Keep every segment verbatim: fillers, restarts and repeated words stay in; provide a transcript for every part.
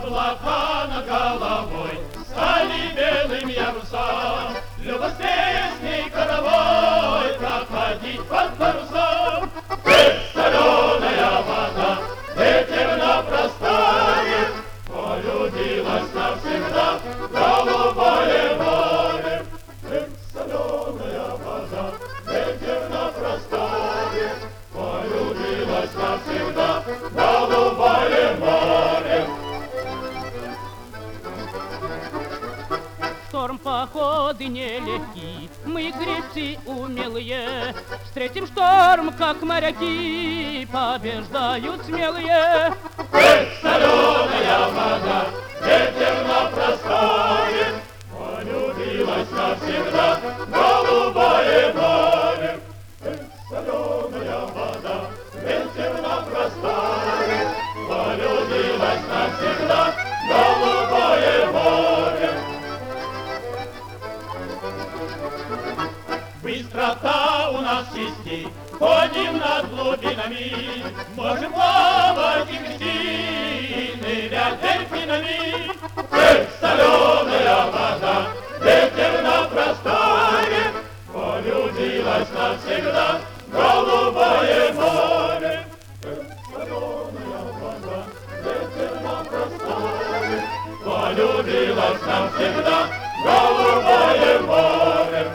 Облака над головой стали белым ярусам. Любо с песней хоровой проходить под парусом. Эх, соленая вода, ветер на просторе, полюбилась навсегда голубое море. Эх, соленая вода, ветер на просторе, полюбилась навсегда голубое море. Шторм походы нелегки, мы гребцы умелые, встретим шторм, как моряки, побеждают смелые. Эх, соленая вода, ветер на просторе, полюбилась навсегда голубое море. Эх, соленая вода, ветер на просторе, полюбилась навсегда голубое море. Быстрота у нас частей, ходим над глубинами, можем плавать и грести, нырять дельфинами. Эх, соленая вода, ветер на просторе, полюбилась навсегда голубое море. Эх, соленая вода, ветер на просторе, полюбилась навсегда голубое море.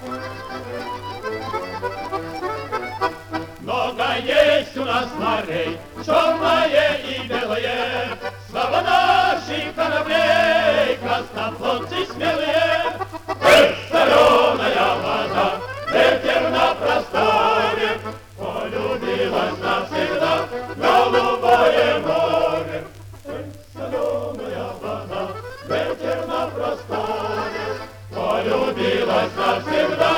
Много есть у нас морей, черное и белое, слава наших кораблей, краснофлотцы смелые. Эх, соленая вода, ветер на просторе, полюбилась навсегда голубое море. Эх, соленая вода, ветер на просторе, полюбилась навсегда